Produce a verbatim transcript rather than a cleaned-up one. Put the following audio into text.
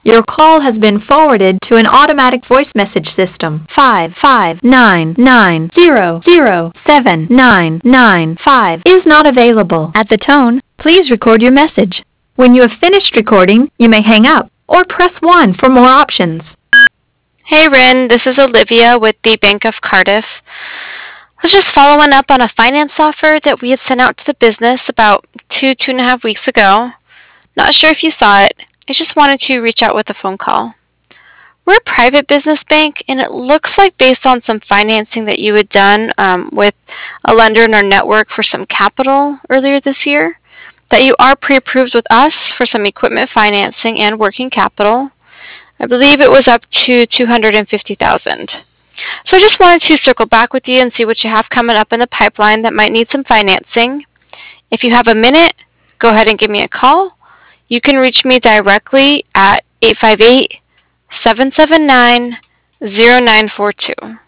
Your call has been forwarded to an automatic voice message system. five five nine nine zero zero seven nine nine five is not available. At the tone, please record your message. When you have finished recording, you may hang up or press one for more options. Hey Rin, this is Olivia with the Bank of Cardiff. I was just following up on a finance offer that we had sent out to the business about two, two and a half weeks ago. Not sure if you saw it. I just wanted to reach out with a phone call. We're a private business bank, and it looks like based on some financing that you had done um, with a lender in our network for some capital earlier this year, that you are pre-approved with us for some equipment financing and working capital. I believe it was up to two hundred fifty thousand dollars. So I just wanted to circle back with you and see what you have coming up in the pipeline that might need some financing. If you have a minute, go ahead and give me a call. You can reach me directly at eight five eight, seven seven nine, zero nine four two.